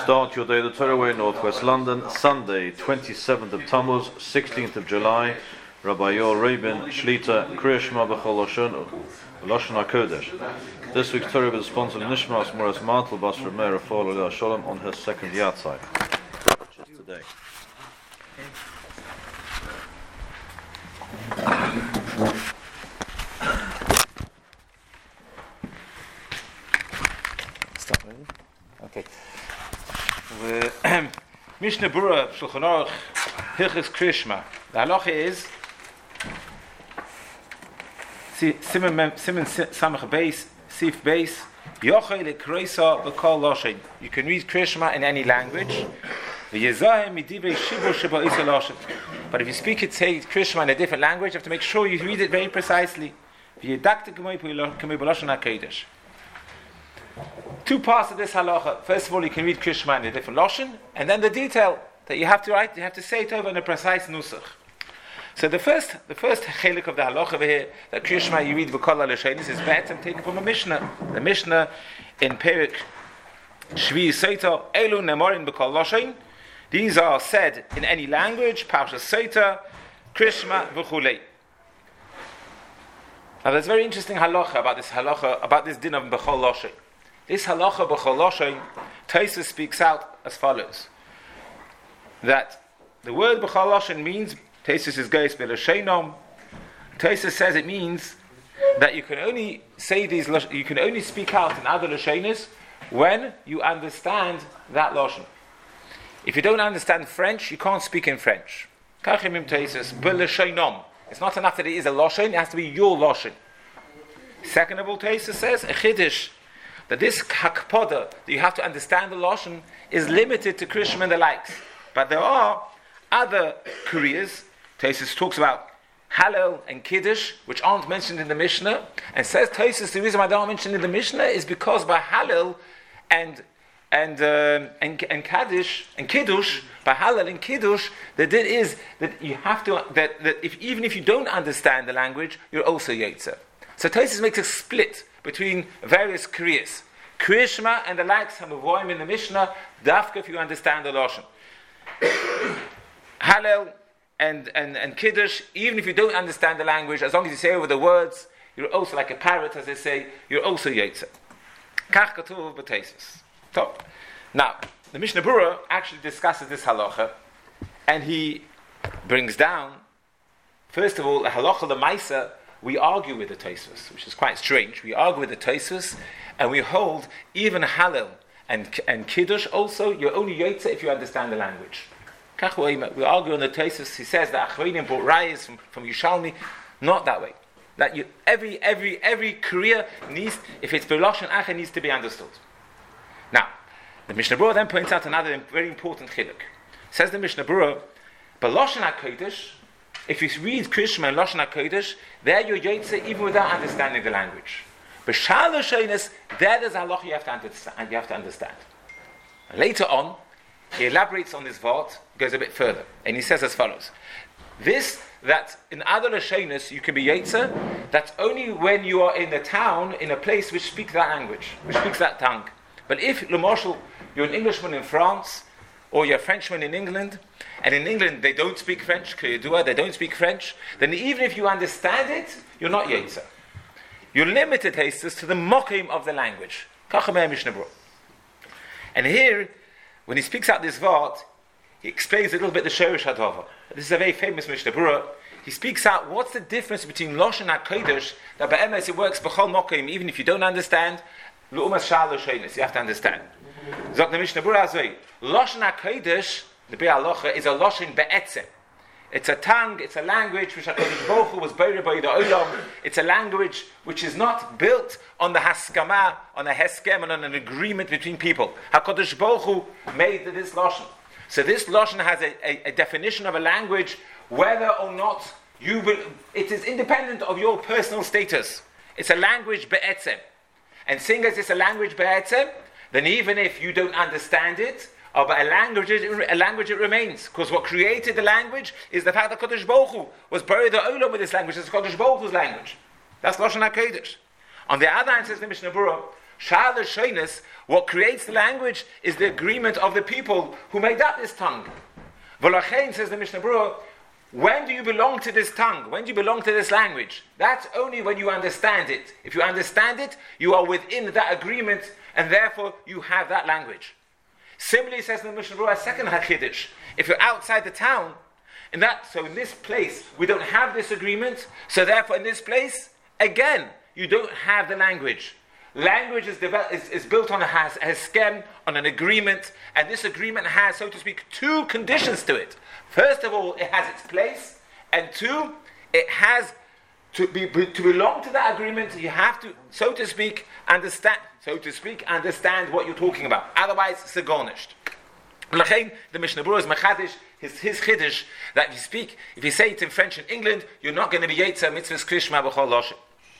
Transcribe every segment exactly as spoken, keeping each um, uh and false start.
Start your day the Torah way, Northwest London, Sunday, twenty-seventh of Tammuz, sixteenth of July. Rabbi Yoel Rabin, Shlita, Kriya Shema B'chol Lashon, Lashon HaKodesh. This week's Torah is sponsored Nishmas Moras Mantel Bas Rameir Rafal Aliyah Shalom on her second Yahrzeit, which is today. Stop ready? Okay. Mishnah Berurah Shulchan Aruch Hilchos Kriya Shema. The halacha is Simon Simon Samach Beis Sif Beis Yochei LeKreisa B'Kol Loshen. You can read Kriya Shema in any language. But if you speak it, say Kriya Shema in a different language, you have to make sure you read it very precisely. Two parts of this halacha. First of all, you can read Kriya Shema in a different lashon, and then the detail that you have to write, you have to say it over in a precise nusach. So the first, the first chelik of the halacha over here, that Kriya Shema you read v'kol ha'lashonos is bet and taken from a Mishnah. The Mishnah in Perik Shvi Seita Elu Nemorin b'kol lashon. These are said in any language. Parsha Seita, Kriya Shema v'chulei. Now there's a very interesting halacha about this halacha about this din of b'chol lashon. This halacha b'chol lashon, Tosfos speaks out as follows: that the word b'chol lashon means, Tosfos is geis b'lashonom. Tosfos says it means that you can only say these, you can only speak out in other lashonos when you understand that lashon. If you don't understand French, you can't speak in French. Kachimim Tosfos b'lashonom. It's not enough that it is a lashon; it has to be your lashon. Second of all, Tosfos says a chiddush, that this hakpoda, that you have to understand the lashon, is limited to Kriya Shema and the likes. But there are other kuriyas. Tosfos talks about Hallel and Kiddush, which aren't mentioned in the Mishnah, and says Tosfos the reason why they aren't mentioned in the Mishnah is because by Hallel and and um, and and Kaddish and Kiddush, by Hallel and Kiddush, the din is that you have to that, that if even if you don't understand the language, you're also Yetzer. So Tosfos makes a split between various kuriyas. Kriya Shema and the likes hamuvoim in the Mishnah, dafka if you understand the lashon. Hallel and, and, and Kiddush, even if you don't understand the language, as long as you say over the words, you're also like a parrot, as they say, you're also Yetzer. Kach katuv b'Tosfos. Top. Now, the Mishnah Berurah actually discusses this halacha, and he brings down, first of all, the halacha l'maisa. We argue with the Tosfos, which is quite strange. We argue with the Tosfos, and we hold even Hallel and and Kiddush also, you're only Yetzer if you understand the language. We argue on the Tosfos. He says that Achronim brought rayas from, from Yushalmi, not that way. That you, every every every Kriya needs, if it's B'lashon Acher, needs to be understood. Now, the Mishnah Berurah then points out another very important chiluk. Says the Mishnah Berurah, B'lashon HaKodesh, if you read Kriya Shema and Lashon HaKodesh, there you're Yetzer even without understanding the language. B'shal Lashonos, there there's a halacha you have to understand. You have to understand. And later on, he elaborates on this vart, goes a bit further, and he says as follows: this, that in other Lashonos you can be Yetzer, that's only when you are in a town, in a place which speaks that language, which speaks that tongue. But if, l'moshel, you're an Englishman in France, or you're a Frenchman in England, and in England they don't speak French, they don't speak French, then even if you understand it, you're not Yetzer. You're limited, Tosfos, to the mokim of the language. And here, when he speaks out this vart, he explains a little bit the Shorish Hadava. This is a very famous Mishnah Berurah. He speaks out what's the difference between Lashon HaKodesh, that by emes it works b'chol mokim, even if you don't understand, l'umas shal l'shonos, you have to understand. Zok the Mishnah Berurah azay, Lashon HaKodesh, the Be'alacha, is a Lashon be'etzem. It's a tongue, it's a language which HaKadosh Baruch Hu was buried by the Olam. It's a language which is not built on the haskama, on a heskem, and on an agreement between people. HaKadosh Baruch Hu made this Lashon. So this Lashon has a, a, a definition of a language, whether or not you will, it is independent of your personal status. It's a language be'etzem. And seeing as it's a language be'etzem, then even if you don't understand it, or by a language, a language it remains. Because what created the language is the fact that Kadosh Baruch Hu was buried the Olam with this language. It's Kadosh Baruch Hu's language. That's Lashon HaKodesh. On the other hand, says the Mishnah Berurah, Sha'al Shoinus, what creates the language is the agreement of the people who made up this tongue. V'lachein, says the Mishnah Berurah, when do you belong to this tongue? When do you belong to this language? That's only when you understand it. If you understand it, you are within that agreement, and therefore you have that language. Similarly, says the Mishnah Berurah, a second Chiddush. If you're outside the town, in that, so in this place, we don't have this agreement, so therefore in this place, again, you don't have the language. Language is, develop, is, is built on a haskem, on an agreement, and this agreement has, so to speak, two conditions to it. First of all, it has its place, and two, it has to be to belong to that agreement. You have to, so to speak, understand, so to speak, understand what you're talking about. Otherwise, it's a garnished. The Mishnah Berurah is mechadish, his his chiddush that if you speak, if you say it in French in England, you're not going to be yetzer mitzvahs krishma b'chol loshen.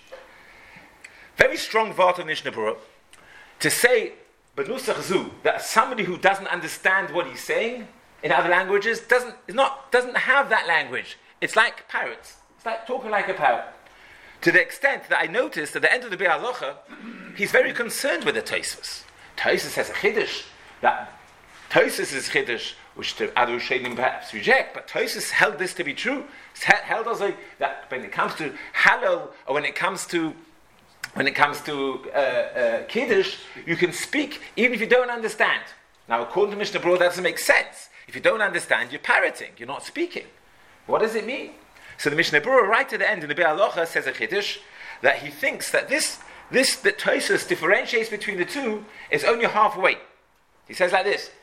Very strong vart of Mishnah Berurah to say benusach zu that somebody who doesn't understand what he's saying in other languages doesn't is not doesn't have that language. It's like parrots. It's like talking like a parrot. To the extent that I noticed at the end of the Biur Halacha, he's very concerned with the Tosfos. Tosfos has a chiddush that Tosfos is chiddush, which the other Rishonim perhaps reject, but Tosfos held this to be true. It's held also that when it comes to halal or when it comes to when it comes to uh, uh, kiddush, you can speak even if you don't understand. Now, according to Mishnah Berurah, that doesn't make sense. If you don't understand, you're parroting, you're not speaking. What does it mean? So the Mishnah Berurah, right at the end in the Biur Halacha, says a chiddush that he thinks that this this that Tosfos differentiates between the two is only halfway. He says like this: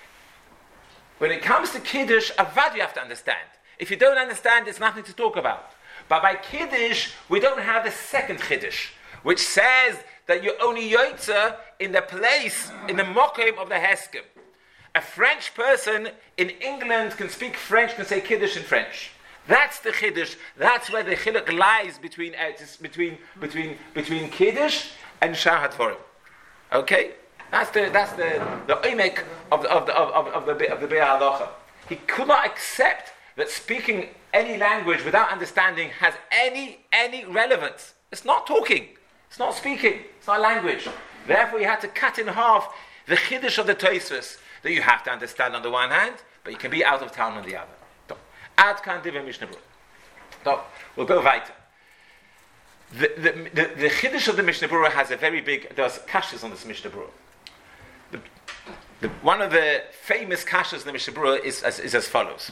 when it comes to kiddush, avad you have to understand. If you don't understand, there's nothing to talk about. But by kiddush, we don't have the second chiddush, which says that you're only yotzer in the place, in the mokim of the heskem. A French person in England can speak French, can say kiddush in French. That's the chiddush. That's where the chiluk lies between between between between kiddush and shar hadvarim. Okay, that's the that's the the oimek of the of the of, of the of the Biur Halacha. He could not accept that speaking any language without understanding has any any relevance. It's not talking. It's not speaking. It's not language. Therefore, he had to cut in half the chiddush of the Tosfos that you have to understand on the one hand, but you can be out of town on the other. Ad kan divrei Mishnah Berurah. So we'll go weiter. The the the, the chiddush of the Mishnah Berurah has a very big. There's kashas on this Mishnah Berurah. The, the, one of the famous kashas in the Mishnah Berurah is, is, is as follows.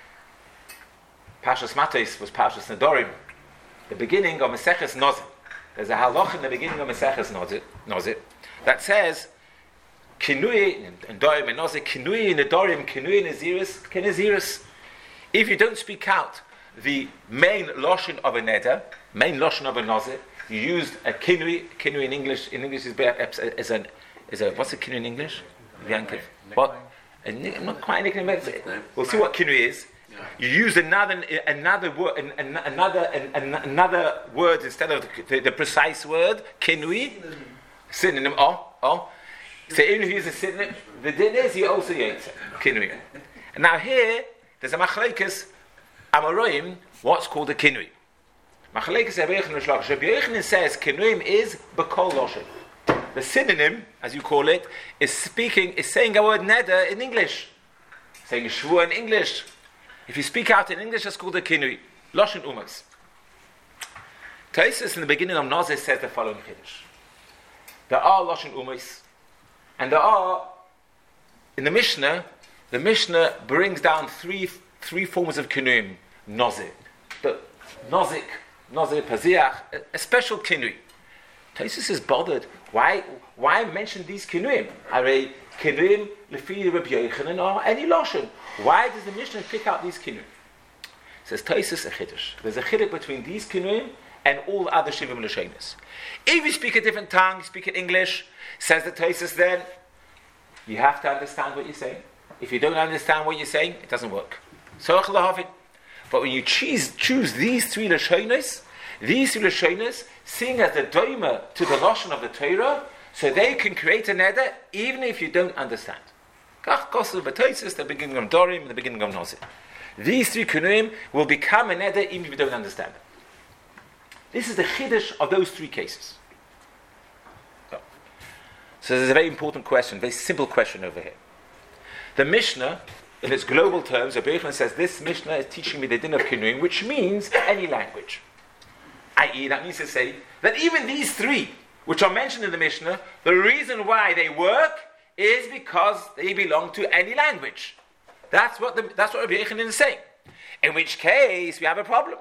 Parshas Matos was Parshas Nedorim, the beginning of Maseches Nozir. There's a halach in the beginning of Maseches Nozir, Nozir that says kinui and Dorim and Nozir, kinui Nedorim, kinui Naziris, Kenaziris. If you don't speak out the main lashon of a neder, main lashon of a nazir, you used a kinui. Kinui in English, in English is is a is a what's a kinui in English? Yankov. What? A, not quite a nickname. We'll see what kinui is. You use another another word an, another an, another word instead of the, the, the precise word kinui. Synonym. Oh oh. So even if you use a synonym, the din is you also use kinui. And now here. There's a machlekes amaroim, what's called a kinui. Machlekes Rabbi Yochanan Shlosh. Rabbi Yochanan says kinuim is b'kol loshen. The synonym, as you call it, is speaking, is saying a word neder in English, saying shvua in English. If you speak out in English, it's called a kinui. Loshen umas. Tosfos in the beginning of Nazir says the following chiddush: there are loshen umas, and there are in the Mishnah. The Mishnah brings down three three forms of kinuim. Nozik, the nozik, nozik, paziach, a, a special kinui. Tosfos is bothered. Why why mention these kinuim? Are kinuim lefi Rabbi Yochanan or any lashon? Why does the Mishnah pick out these kinuim? Says Tosfos a chiddush. There's a chiddush between these kinuim and all other shivim lashonos. If you speak a different tongue, you speak in English. Says the Tosfos, then you have to understand what you're saying. If you don't understand what you're saying, it doesn't work. But when you choose, choose these three lashonos, these three lashonos, seeing as the doimer to the lashon of the Torah, so they can create a neder even if you don't understand. Kach kosu b'Tosfos, the beginning of Dorim, the beginning of Nozir. These three kunuim will become a neder even if you don't understand them. This is the chiddush of those three cases. So, So there's a very important question, very simple question over here. The Mishnah, in its global terms, Rabbi Yochanan says, this Mishnah is teaching me the din of Kinuim, which means any language. that is, that means to say that even these three, which are mentioned in the Mishnah, the reason why they work is because they belong to any language. That's what the, that's what Rabbi Yochanan is saying. In which case, we have a problem.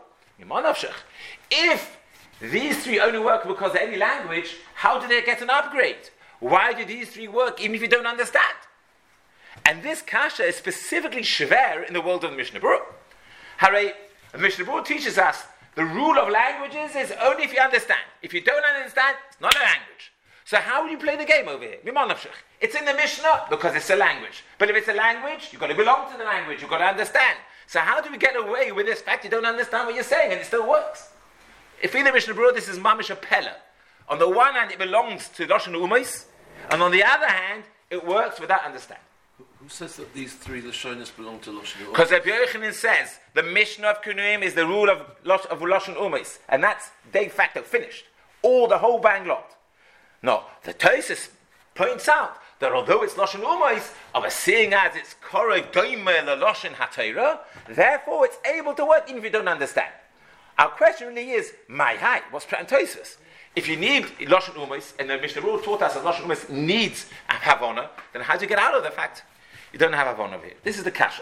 If these three only work because of any language, how do they get an upgrade? Why do these three work even if you don't understand? And this kasha is specifically shver in the world of the Mishnah Berurah. Hare, the Mishnah Berurah teaches us the rule of languages is only if you understand. If you don't understand, it's not a language. So how will you play the game over here? It's in the Mishnah because it's a language. But if it's a language, you've got to belong to the language, you've got to understand. So how do we get away with this fact you don't understand what you're saying and it still works? If in the Mishnah Berurah this is mamish a pella. On the one hand it belongs to Lashon Umis, and on the other hand it works without understanding. Who says that these three Lashonis belong to Lashon Umis? Because Rabbi Yochanan says the Mishnah of Kinuim is the rule of, of Lashon Umis, and that's de facto finished. All the whole bang lot. No, the Tosfos points out that although it's Lashon Umis, of seeing as it's Korah Goymer the Lashon HaTorah, therefore it's able to work even if you don't understand. Our question really is, my hi, what's Prat and Tosfos? If you need Lashon Umis, and the Mishnah Berurah taught us that Lashon Umis needs a Havana, then how do you get out of the fact you don't have Havana over here? This is the Kasha.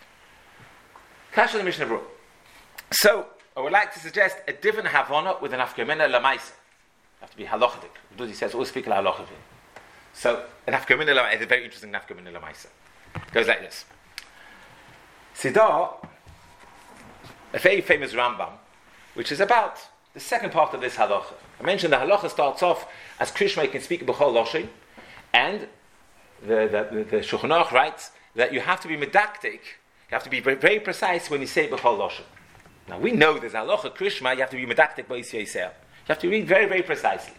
Kasha of the Mishnah Berurah. So, I would like to suggest a different Havana with an Afkamina Lamaisa. You have to be halachic. Dudi says, always speak halachic. So, an Afkamina Lamaisa is a very interesting Afkamina Lamaisa. It goes like this. Sidar, a very famous Rambam, which is about the second part of this halacha. I mentioned the halacha starts off as Krishma can speak b'chol loshin, and the, the, the, the Shulchan Aruch writes that you have to be medaktik, you have to be very, very precise when you say b'chol loshin. Now we know there's halacha Krishma, you have to be medaktik b'is yisrael. You have to read very, very precisely.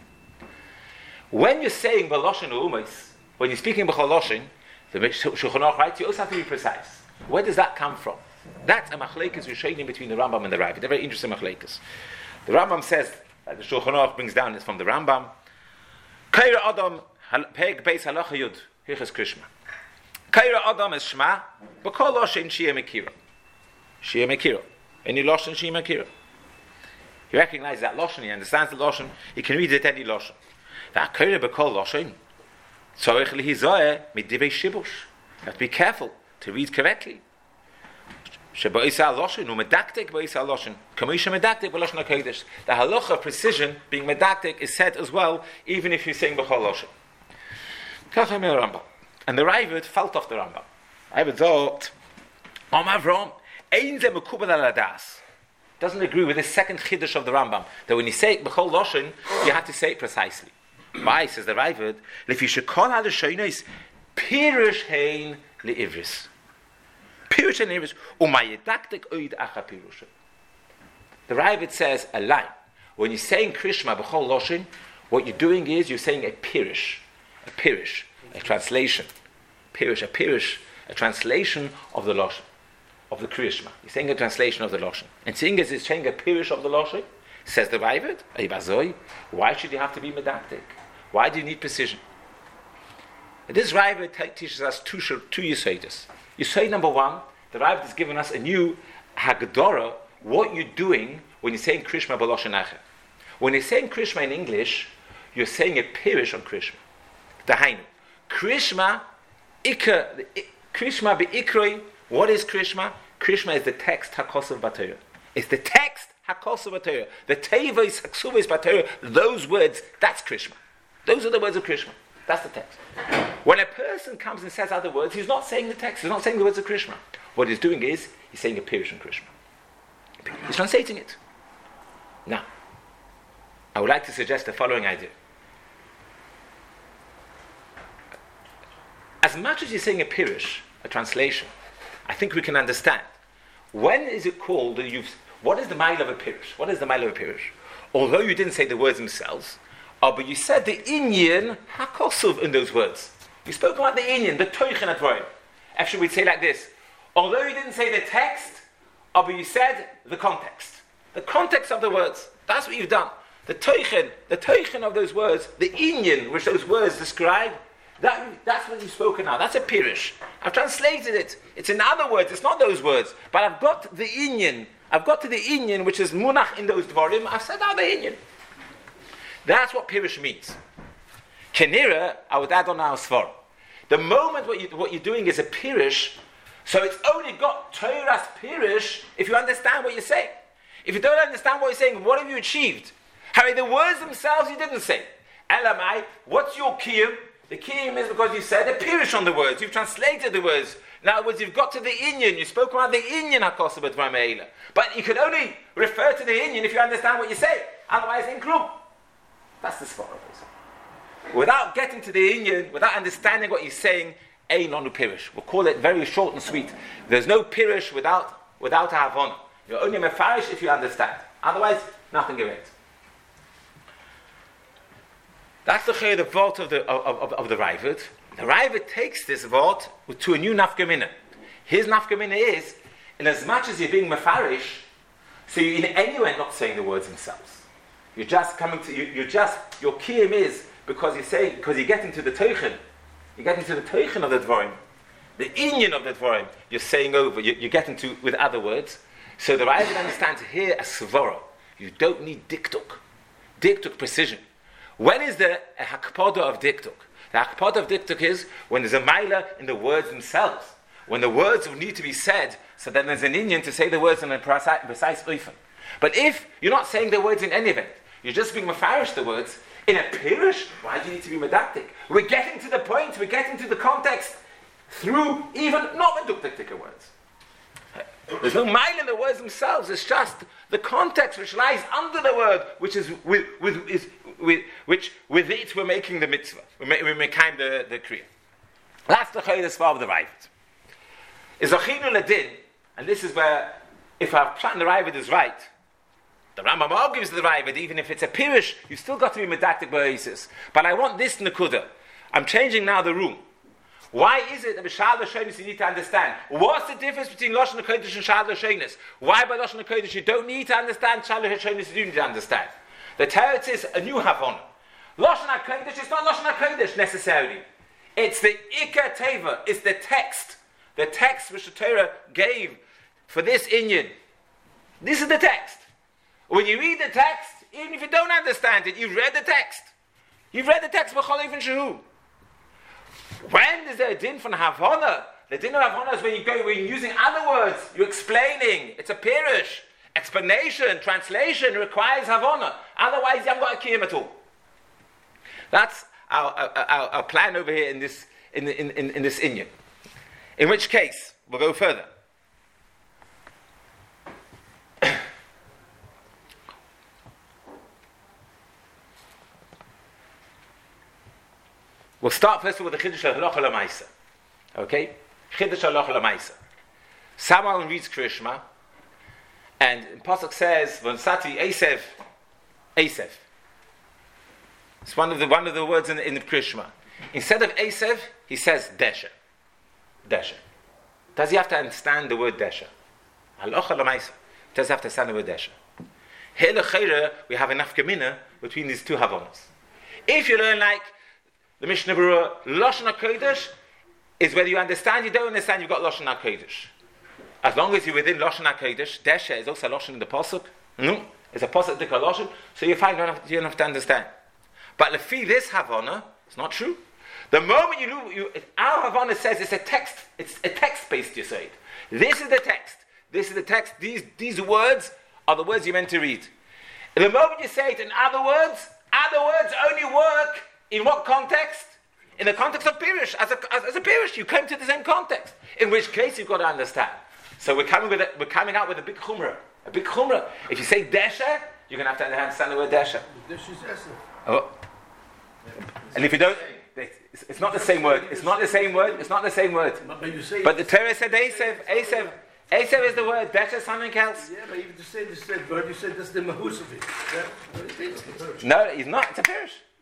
When you're saying b'loshin u'umis, when you're speaking b'chol loshin, the Shulchan Aruch writes you also have to be precise. Where does that come from? That's a machlekes rishonim between the Rambam and the Ravid. They're very interesting machlekes. The Rambam says, uh, the Shulchan Aruch brings down, it's from the Rambam. Kaira Adam peg beis halacha yud hichas Krishma. Kaira Adam is shma, b'kol loshin shia mekira. Shia mekira. Any loshin shia mekira. He recognizes that loshin. He understands the loshin. He can read it any loshin. That kaira b'kol loshin. Tzorich lihizoeh midivei shibush. You have to be careful to read correctly. The halacha of precision, being medaktik, is said as well, even if you're saying b'chol loshin. And the Ravid felt off the Rambam. Ravid thought, Om Avram, ein ze mekubel al hadas. Doesn't agree with the second chiddush of the Rambam, that when you say it b'chol loshin, you have to say it precisely. Why, says the Ravid, if you should call out the shoynos, pirush hein le'ivris. Pirush and Ivris, umayedaktik oid acha pirush. The Ravid says a line. When you're saying Krishma b'chol loshin, what you're doing is you're saying a pirush, a pirush, a translation, pirush, a pirush, a translation of the loshin, of the Krishma. You're saying a translation of the loshin, and seeing as it's saying a pirush of the loshin, says the Ravid, Eibazoi, why should you have to be medaktik? Why do you need precision? And this Ravid t- teaches us two two yesodis. You say number one, the Rav has given us a new Hagdorah, what you're doing when you're saying Krishma b'loshen acher. When you're saying Krishma in English, you're saying a pirish on Krishma. Dahainu. Krishma, ikra, Krishma be'ikroi, what is Krishma? Krishma is the text HaKosav B'Torah. It's the text HaKosav B'Torah. The Teivos HaKsuvos B'Torah, those words, that's Krishma. Those are the words of Krishma. That's the text. When a person comes and says other words, he's not saying the text, he's not saying the words of Krishma. What he's doing is, he's saying a pirush in Krishma. He's translating it. Now, I would like to suggest the following idea. As much as you're saying a pirush, a translation, I think we can understand. When is it called that you've, what is the mile of a pirush? What is the mile of a pirush? Although you didn't say the words themselves, oh, but you said the inyan hakosuv in those words. You spoke about the inyan, the toichin advarim. Actually, we'd say like this. Although you didn't say the text, oh, but you said the context. The context of the words. That's what you've done. the teichen, the teichen of those words, the inyan which those words describe, that, that's what you've spoken now. That's a pirish. I've translated it. It's in other words. It's not those words. But I've got the inyan. I've got to the inyan which is munach in those dvarim. I've said out the inyan. That's what pirish means. Kenira, I would add on our svar. The moment what, you, what you're doing is a pirish, so it's only got Torah's pirish if you understand what you're saying. If you don't understand what you're saying, what have you achieved? Harry, the words themselves you didn't say. Elamai, what's your kiyum? The kiyum is because you said a pirish on the words. You've translated the words. In other words, you've got to the inyan. You spoke about the inyan hakosabat v'ameila. But you can only refer to the inyan if you understand what you say. Otherwise, in klum. That's the svar of it. Without getting to the inyan, without understanding what he's saying, ein lanu pirish. We'll call it very short and sweet. There's no pirish without without a havon. You're only mefarish if you understand. Otherwise, nothing of it. That's the chay, the vault of the of, of, of the Raavad. The Raavad takes this vault to a new nafkamina. His nafkamina is, in as much as you're being mefarish, so you're in any way not saying the words themselves. You're just coming to you. You're just your kiyum is because you say because you get into the teichen. You get into the teichen of the dvarim, the inyan of the dvarim. You're saying over. You, you get into with other words. So the Raavad understands here a svara. You don't need diktuk, diktuk precision. When is there a hakpada of diktuk? The hakpada of diktuk is when there's a maila in the words themselves. When the words need to be said, so then there's an inyan to say the words in a precise, precise oifen. But if you're not saying the words in any event, you're just being mafarish the words, in a pirish, why do you need to be medactic? We're getting to the point, we're getting to the context through even not medactic words. There's no mile in the words themselves. It's just the context which lies under the word, which is with, with is with which with it we're making the mitzvah. We're, ma- we're making the the kriya. That's the chaydas far of the Raavad. Is achinu ladin, and this is where, if our plan the Raavad is right, the Rambam argues the Raavad. Even if it's a pirish, you've still got to be medactic basis. But I want this nekuda. I'm changing now the room. Why is it that b'shal l'shenis you need to understand? What's the difference between Lashon HaKodesh and Shal l'shenis? Why by Lashon HaKodesh you don't need to understand, Shal l'shenis you do need to understand? The teretz is a new havon. Lashon HaKodesh is not Lashon HaKodesh necessarily. It's the Ikar Teva, it's the text. The text which the Torah gave for this inyan. This is the text. When you read the text, even if you don't understand it, you've read the text. You've read the text b'chol even shehu. When is there a din from Havana? The din of Havana is when you go, when you're using other words, you're explaining. It's a pirish. Explanation, translation requires Havana. Otherwise, you haven't got a kiyum at all. That's our, our, our plan over here in this in, in, in, in this inyan. In which case, we'll go further. We'll start first with the Chiddush Halacha L'Maisa. Okay? Chiddush Halacha L'Maisa. Someone reads Krishma, and Pasuk says, V'nsati Esev, Esev. It's one of the one of the words in the, in the Krishma. Instead of Esev, he says Desha. Desha. Does he have to understand the word Desha? Halacha L'Maisa. Does he have to understand the word Desha? Here l'chayra, we have enough gemina between these two havonos. If you learn like the Mishnah Berurah, Lashon HaKodesh is whether you understand, you don't understand, you've got Lashon HaKodesh. As long as you're within Lashon HaKodesh, Desha is also Lashon in the Pasuk. No, it's a Pasuk Dika Lashon, so you find you don't, have, you don't have to understand. But Lefi this Havana, it's not true. The moment you, you our Havana says it's a text, it's a text-based Yesod. This is the text. This is the text. These, these words are the words you're meant to read. And the moment you say it in other words, other words only work in what context? In the context of Pirish. As a, as, as a Pirish, you came to the same context. In which case, you've got to understand. So we're coming with a, we're coming out with a big chumrah. A big chumrah. If you say Desha, you're going to have to understand the word Desha. Desha is Esef. Oh. And if you don't, it's, it's not the same word. It's not the same word. It's not the same word. But, but, you say but the Torah said Esev. Esev. Esev is the word. Desha is something else. Yeah, but even to say the same word, you said that's the mahus of it. Yeah? No, he's not. It's a Pirish.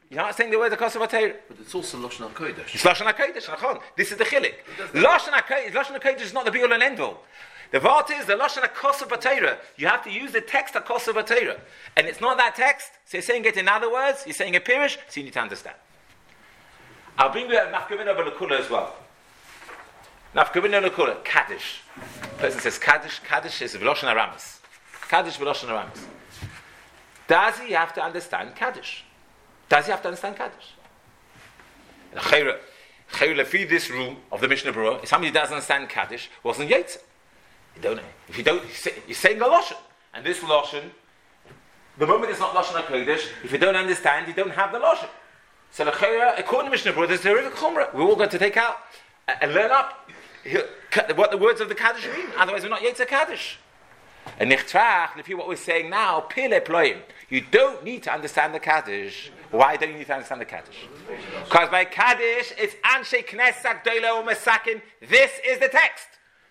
You're not saying the words of Kosev HaTorah. But it's also Lashon HaKodesh. It's Lashon HaKodesh, nachon. This is the chilik. Lashon HaKodesh, Lashon HaKodesh is not the be-all and end-all. The vart is the Lashon HaKosev HaTorah. You have to use the text of Kosev HaTorah. And it's not that text. So you're saying it in other words. You're saying a pirish, so you need to understand. I'll bring you a Nafkamina Balakula as well. Nafkamina Balakula, Kaddish. The person says Kaddish. Kaddish is V'Lashon HaRamas. Kaddish V'Lashon HaRamas. Does he have to understand Kaddish? Does he have to understand Kaddish? And Chayra, Chayra, feed this rule of the Mishnah Berurah, if somebody doesn't understand Kaddish, wasn't Yetzer. You don't know. If you don't, you're saying a Lashon. And this Lashon, the moment it's not Lashon HaKodesh, if you don't understand, you don't have the Lashon. So the Chayra, according to Mishnah Berurah, there's a horrific chumrah. We're all going to take out and learn up what the words of the Kaddish mean. Otherwise, we're not Yetzer Kaddish. And Nichtrach, if you what we're saying now, Pile Ploim, you don't need to understand the Kaddish. Why don't you need to understand the Kaddish? Because by Kaddish, it's Anshe Knesset Gdola U'Mesakin. This is the text.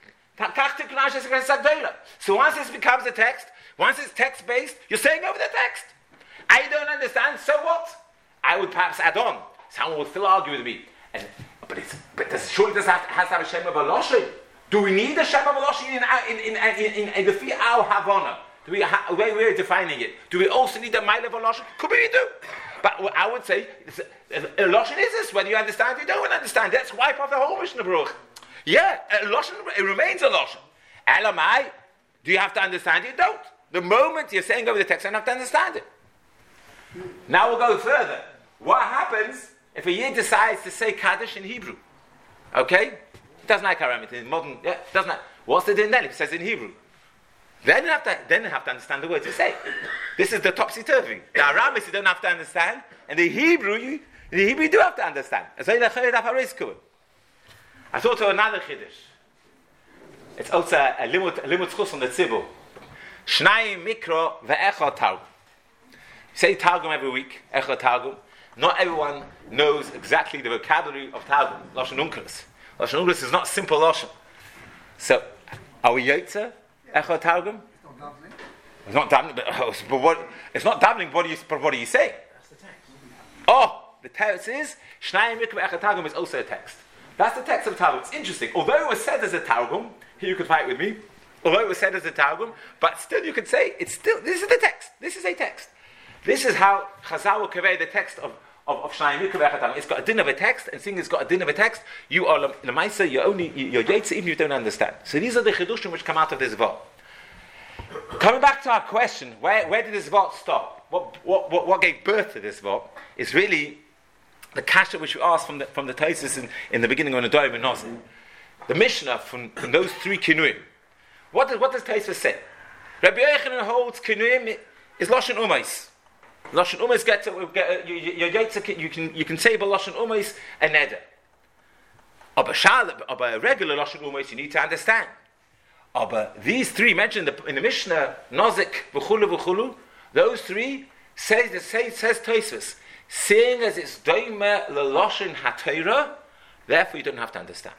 So once this becomes a text, once it's text-based, you're saying over the text. I don't understand, so what? I would perhaps add on. Someone would still argue with me. And, but it's, but does, surely does have, has to have a Shem of Aloshin? Do we need a Shem of Aloshin in, in, in, in, in, in the our Havana? Do we, ha, where we're defining it? Do we also need a mile of Aloshin? Could be we do. But I would say, Aloshin is this. Whether you understand, you don't understand. Let's wipe off the whole Mishnah Berurah. Yeah, Aloshin, it remains Aloshin. Elamai, do you have to understand it? You don't. The moment you're saying over the text, I don't have to understand it. Now we'll go further. What happens if a Yid decides to say Kaddish in Hebrew? Okay? It doesn't like Aramaic, in modern, yeah, it doesn't like. What's the din then if it says in Hebrew? Then you have to, then you have to understand the words you say. This is the topsy-turvy. The Aramaic you don't have to understand, and the Hebrew, you, the Hebrew you do have to understand. I thought of another Chiddush. It's also a limut, a limut chus on the tzibur. Shnai mikro ve'echad targum. You say targum every week, echad targum. Not everyone knows exactly the vocabulary of targum. Lashon unkras. Lashon unkras is not simple lashon. So, are we yotzer echad targum? It's not dabbling, but, oh, but what? It's not dabbling. What do you? But what do you say? That's the text. Oh, the text is Shnai mikro ve'echad targum is also a text. That's the text of Targum. It's interesting. Although it was said as a Targum, here you could fight with me. Although it was said as a Targum, but still you could say it's still. This is the text. This is a text. This is how Chazal will convey the text of of, of Shnai Mikra Ve'echad Targum. It's got a din of a text, and seeing it's got a din of a text, you are lemaisa. You're only you're yetzer even if you don't understand. So these are the chidushim which come out of this vot. Coming back to our question, where where did this vot stop? What what what, what gave birth to this vot is really the kasha which we asked from the from the Tosfos in, in the beginning on the Doim and Nozin. The Mishnah from, from those three kinuim. What does what does Tosfos say? Rabbi Yochanan holds kinuim is lashon umais. Lashon umais gets get, you, you, you can you can say about lashon umais a neder. But a regular lashon umais you need to understand. But these three mentioned in the, in the Mishnah, Nozik v'chulu v'chulu, those three says says says Tosfos. Seeing as it's doime leloshin haTorah, therefore you don't have to understand.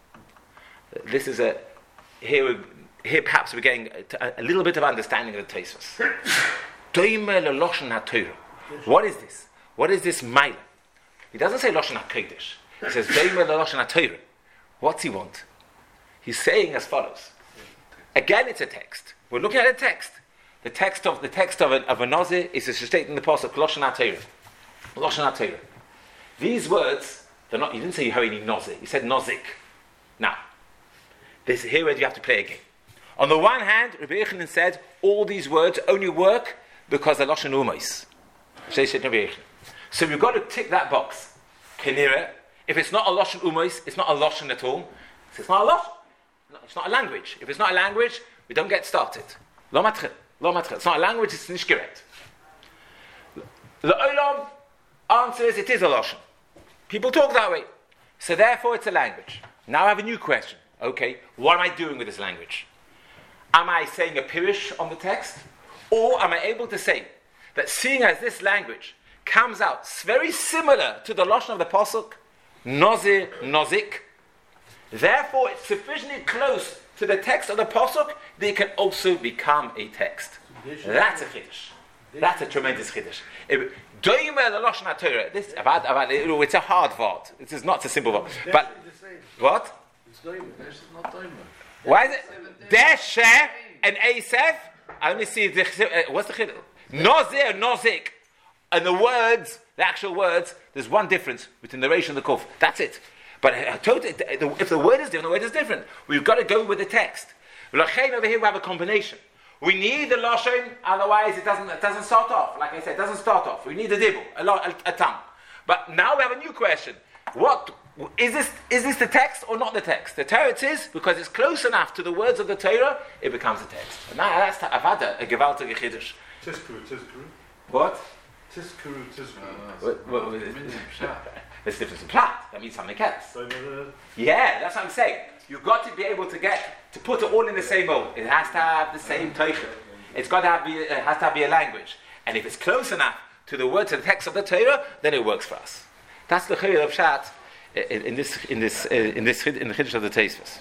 This is a here. Here perhaps we're getting a, a little bit of understanding of the Tosfos. Doime leloshin haTorah. What is this? What is this mile? He doesn't say loshin hakodesh. He says doime leloshin haTorah. What's he want? He's saying as follows. Again, it's a text. We're looking at a text. The text of the text of a, of a Nazir is stated in the pasuk loshin haTorah. Lashon HaTorah. These words, they're not. You didn't say you have any nozik. You said nozik. Now, this here where you have to play a game. On the one hand, Rabbi Yochanan said all these words only work because they're lashon umais. So we've got to tick that box. Kenira, if it's not a lashon umais, it's not a lashon at all. It's not a lashon. No, it's not a language. If it's not a language, we don't get started. Lo matchel. Lo matchel. It's not a language. It's nicht gerät. L'olam answers it is a lashon. People talk that way. So therefore it's a language. Now I have a new question. Okay, what am I doing with this language? Am I saying a pirish on the text? Or am I able to say that seeing as this language comes out very similar to the lashon of the pasuk, nozir, nozik, therefore it's sufficiently close to the text of the pasuk that it can also become a text. That's a chiddush. That's a tremendous chiddush. It, Doime Lashon HaTorah. This, avad, avad, it's a hard vod. This is not a simple vod. But, what? It's doime. This is not doime. Why is it? Deshe and Asef. Let me see. The, uh, what's the chid? Nozir, nozik. And the words, the actual words, there's one difference between the resh and the kuf. That's it. But uh, totally, if the word is different, the word is different. We've got to go with the text. L'chein over here we have a combination. We need the lashon, otherwise it doesn't it doesn't start off. Like I said, it doesn't start off. We need a dibble, a, a, a tongue. But now we have a new question. What is this? Is this the text or not the text? The Torah it is because it's close enough to the words of the Torah, it becomes a text. And now that's avada, a gewaltige chiddush. Tiskuru, tiskuru. What? Tiskuru, tiskuru. What? What? what There's a difference in plat. That means something else. Uh, Yeah, that's what I'm saying. You've got to be able to get to put it all in the same mold. It has to have the same teichel. It's got to have be, it has to be a language. And if it's close enough to the words and the text of the Torah, then it works for us. That's the chayil of Pshat in, in this in this uh, in this in the chiddush of the Tosfos.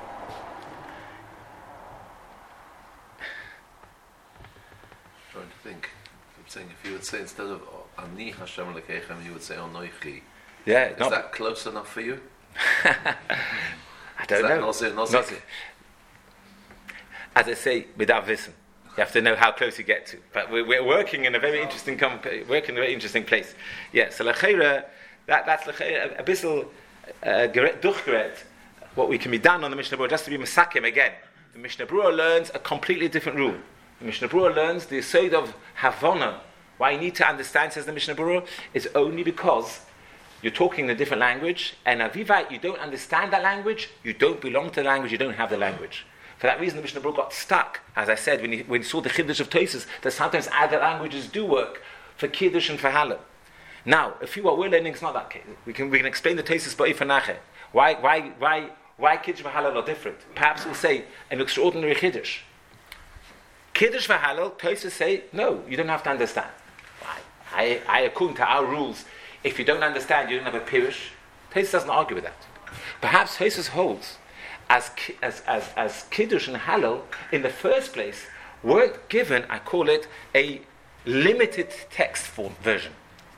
Trying to think. I'm saying if you would say instead of Ani Hashem Lekechem, you would say Onoichi. Yeah, Is not, that close enough for you? I don't Is that know. Nozir, Nozir? Not- As I say, without wissen, you have to know how close you get to. But we're, we're working in a very interesting com- working in a very interesting place. Yeah, so lechera, that that's lechera, a bissel durchgeret. What we can be done on the Mishnah Berurah, just to be masakim again. The Mishnah Berurah learns a completely different rule. The Mishnah Berurah learns the side of havana. Why you need to understand, says the Mishnah Berurah, is only because you're talking a different language, and avivai, you don't understand that language, you don't belong to the language, you don't have the language. For that reason, the Mishnah Berurah got stuck. As I said, when he, when he saw the chiddush of Tosfos, that sometimes other languages do work for kiddush and for halal. Now, if you what we're learning is not that case. We can we can explain the Tosfos ba'ifanache. Why why why why kiddush and halal are different? Perhaps we'll say an extraordinary kiddush. Kiddush for halal, Tosfos say no, you don't have to understand. Why? I, I according to our rules, if you don't understand, you don't have a pirush. Tosfos doesn't argue with that. Perhaps Tosfos holds as as as as kiddush and halal in the first place weren't given, I call it, a limited text form version.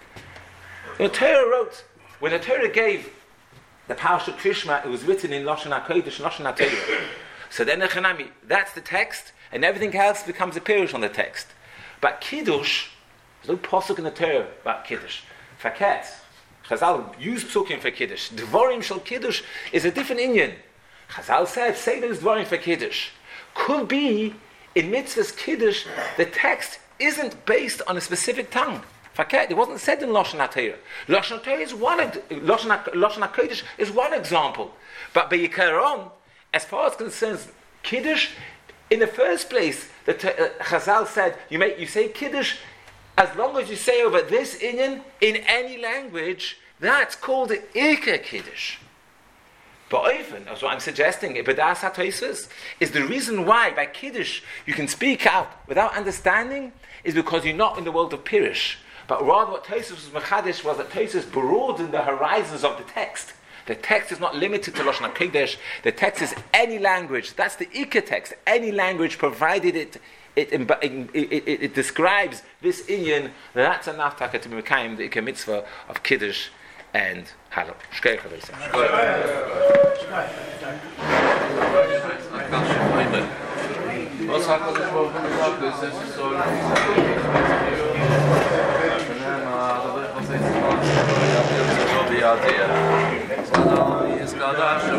The Torah wrote, when the Torah gave the Parashat Krishma, it was written in Lashon HaKodesh and Lashon HaTorah. So then Echanami, that's the text, and everything else becomes a pirush on the text. But kiddush, there's no pasuk in the Torah about kiddush. Faket, Chazal use psukim for kiddush. Dvorim shel kiddush is a different inyan. Chazal said, say those dvorim for kiddush. Could be, in mitzvah's kiddush, the text isn't based on a specific tongue. Faket, it wasn't said in Lashon HaTorah. Lashon HaTorah is one, Lashon HaKodesh is one example. But B'yikaron, as far as concerns kiddush, in the first place, the uh, Chazal said, you make you say kiddush, as long as you say over this inyan in any language, that's called the Iker kiddush. But often, that's what I'm suggesting, B'das HaTosfos, is the reason why by kiddush you can speak out without understanding is because you're not in the world of pirush. But rather what Tosfos was mechadish was that Tosfos broadened the horizons of the text. The text is not limited to Lashon HaKodesh. The text is any language. That's the Iker text. Any language, provided it it, it, it, it, it describes this inyan, that's enough to be mekayim the Iker mitzvah of kiddush and halal. Shkei chavei. Was hat er sich wohl gesagt? Das ist so... Ja, der.